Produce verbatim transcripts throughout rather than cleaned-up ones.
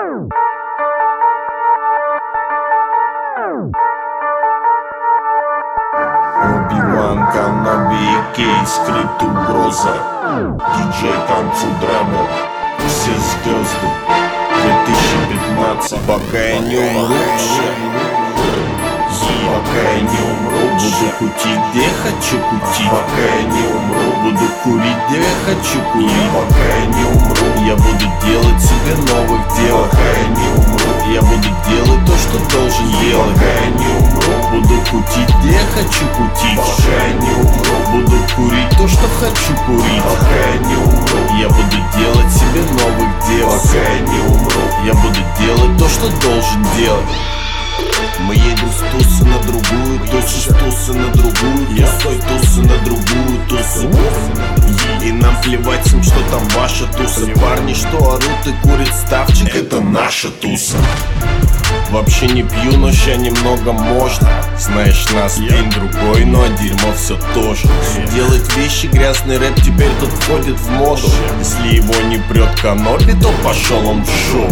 Оби-Ван Каноби и Кейт, скрипт угроза. Диджей танцу драмер. Все звезды две тысячи пятнадцать. Пока я не умру, пока я не умру, буду кутить, где я хочу кутить. Пока я не умру, буду курить, где я хочу курить. Пока я не умру, я буду делать себе новых дел. Пока я не умру, я буду делать то, что должен делать. Пока я не умру, буду кутить, где я хочу кутить. Пока я не умру, буду курить то, что хочу курить. Пока я не умру, я буду делать себе новых дел. Пока я не умру, я буду делать то, что должен делать. Мы едем с тусы на другую тусу, с тусы на другую, я с той тусы на другую тусу. И нам плевать им, что там ваша туса. Парни, что орут и курят ставчик, это наша туса. Вообще не пью, но ща немного можно. Знаешь, нас день-другой, но дерьмо все тоже. Делать вещи, грязный рэп теперь тут входит в моду. Если его не прет Каноби, то пошел он в шоу.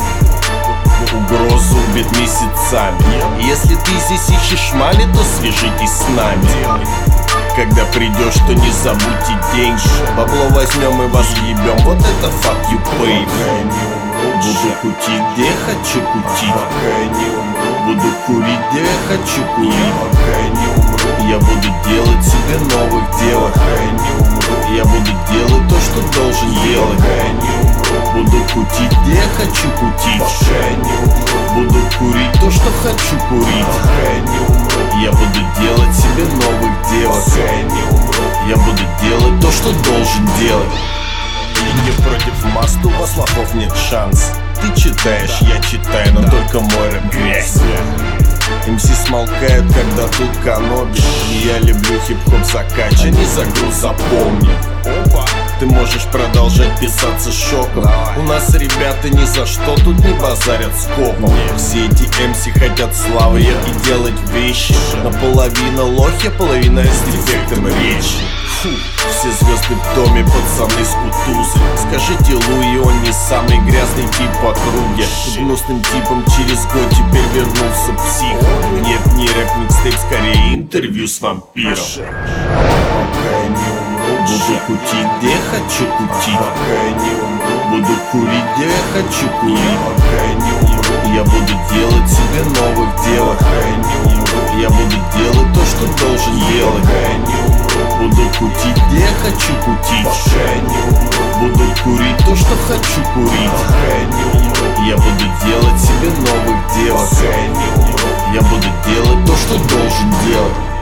Угрозу убит месяцами. Если ты здесь ищешь мали, то свяжитесь с нами. Когда придешь, то не забудьте деньги. Бабло возьмем и вас ебем, вот это fuck you pay. Буду кутить, где я хочу кутить. Пока я не умру, буду курить, где я хочу курить. Пока я не умру, я буду делать себе новых дел. Пока я не умру, я буду делать то, что должен делать. Пока я не умру, буду кутить, где я хочу кутить. Пока я не умру, буду курить то, что хочу курить. Пока я не умру, я буду делать себе новых дел. Пока я не умру, я буду делать то, что должен делать. И не против маст, у вас лохов нет шанс. Ты читаешь, я читаю, но только мой рэп грязь. эм си смолкают, когда тут Каноби. И я люблю хип-хоп закача, не за груз, запомни. Ты можешь продолжать писаться шоком. У нас ребята ни за что тут не базарят скопом. Все эти эм си хотят славы и делать вещи. Наполовину лохи, половина с дефектом речи. Фу, все звезды в доме, пацаны с кутузы. Скажите, Луи, он не самый грязный тип по округе. Гнусным типом через год теперь вернулся псих. Нет, не рэп, микстейп, скорее интервью с вампиром. Пока я не умру, буду кутить, где я хочу кутить. Пока я не умру, буду курить, где я хочу курить. Пока я не умру, я буду делать себе новых дел. Пока я не умру, я буду делать то, что должен делать. Пока я не умру, буду кутить, где я хочу кутить. Пока я не умру, буду курить то, что хочу курить. Пока я не умру, я буду делать себе новых дел. Пока я не умру, я буду делать то, что должен делать.